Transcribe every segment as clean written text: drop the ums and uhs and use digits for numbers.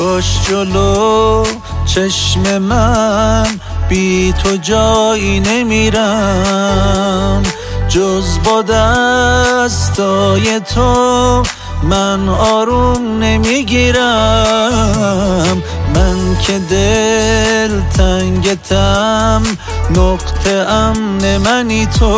کاش جلو چشم من بی تو جایی نمیرم، جز با دستای تو من آروم نمیگیرم. من که دل تنگتم، نقطه امن منی تو،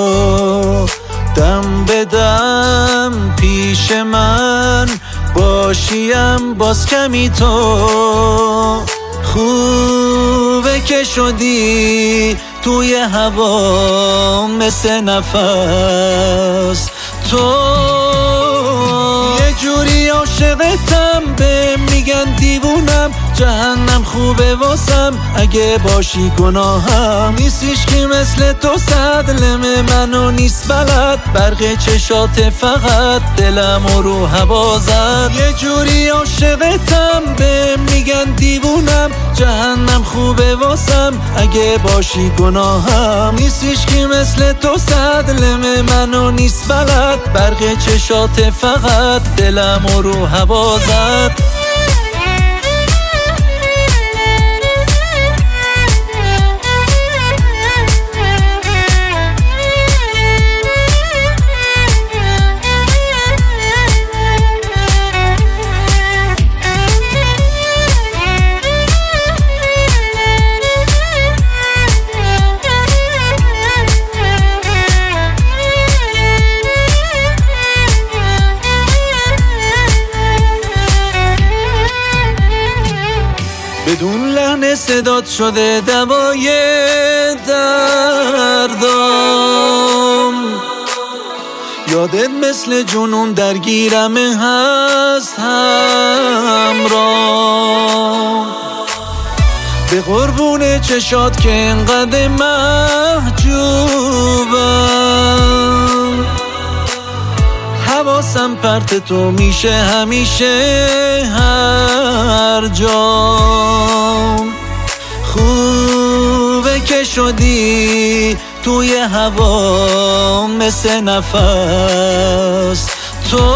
دم به دم پیش من باشیم باز کمی تو. خوبه که شدی توی هوا مثل نفس، تو یه جوری عاشقتم به میگن دیوونم، جهنم خوبه واسم اگه باشی گناهم. نیستیش که مثل تو صدلم منو نیست بلد، برق چشات فقط دلم رو هوا زد. یه جوری عاشقتم به میگن دیوونم، جهنم خوبه واسم اگه باشی گناهم. نیستیش که مثل تو صدلم منو نیست بلد، برق چشات فقط دلم رو هوا زد. بدون لحن صدات شده دوای دردم، یادت مثل جنون درگیرم هست همراه. به قربون چشات که انقدر محجوبم، حواسم پرت تو میشه همیشه هر جا. خوبه که شدی توی هوا مثل نفس، تو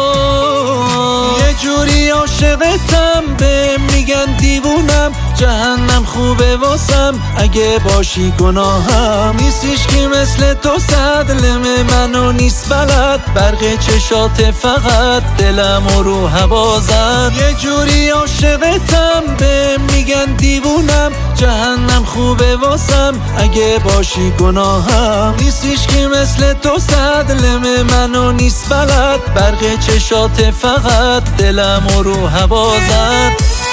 یه جوری عاشقتم به میگن دیوونم، جهنم خوبه واسم اگه باشی گناهم. نیستیش که مثل تو صدلم منو نیست بلد، برق چشات فقط دلم رو هوا زد. یه جوری عاشقتم به میگن دیوونم، جهنم خوبه واسم اگه باشی گناهم. نیستیش که مثل تو صدلم منو نیست بلد، برق چشات فقط دلم رو هوا زد.